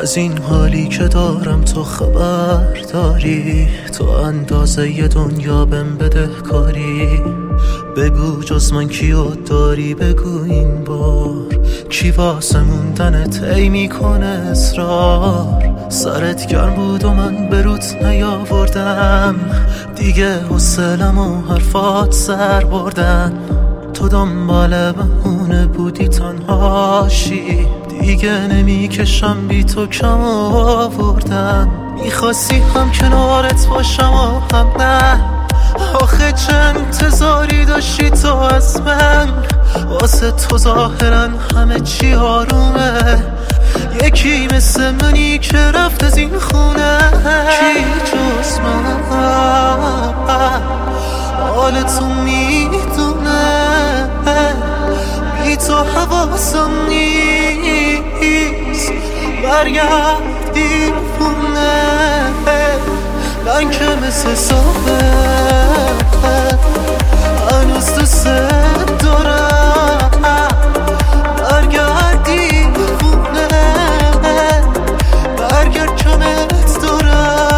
از این حالی که دارم تو خبر داری؟ تو اندازه دنیا بهم بده کاری. بگو جز من کیو داری، بگو این بار کی واسه موندنت ای میکنه اصرار. سرت گرم بود و من به روت نیاوردم، دیگه حوصلم و حرفات سر بردن. تو دنبال بهونه بودی تنهاشی، دیگه نمیکشم بی تو کم آوردن. میخواستی هم کنارت باشم و هم نه، آخه چه انتظاری داشتی تو از من؟ واسه تو ظاهرا همه چی آرومه، یکی مثل منی که رفت از این خونه. کی جز من حال تو میدونه، بی تو حواسم نیست برگردی خونه. من که مثل صبح هنوز دوست دارم، برگردی خونه، برگرد کمت دارم.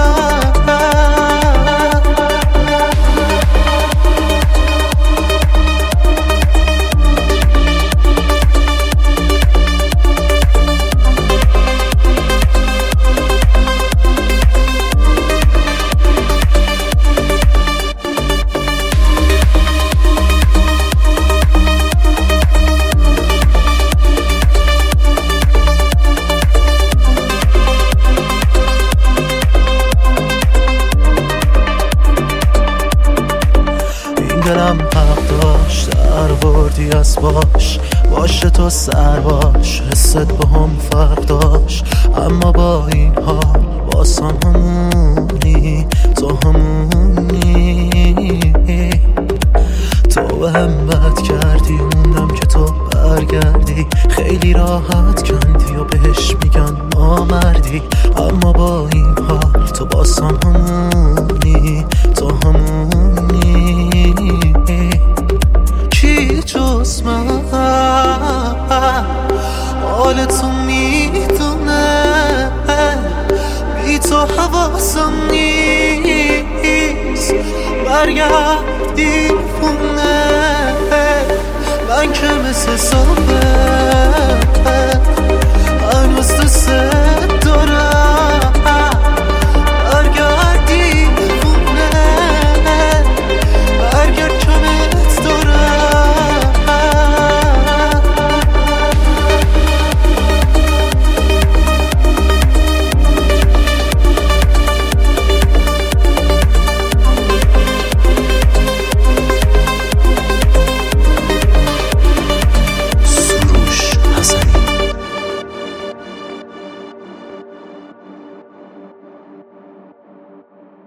دلم حق داشت در وردی از باشه تو سر باش، حست با هم فرق داشت. اما با این حال باسم همونی، تو همونی. تو به هم بد کردی، موندم که تو برگردی. خیلی راحت کندی و بهش میگن ما مردی، اما با این حال تو باسم همونی، تو همونی. کی جز من حال تو میدونه، بی تو حواسم نیست برگردی خونه. من که مثل صبح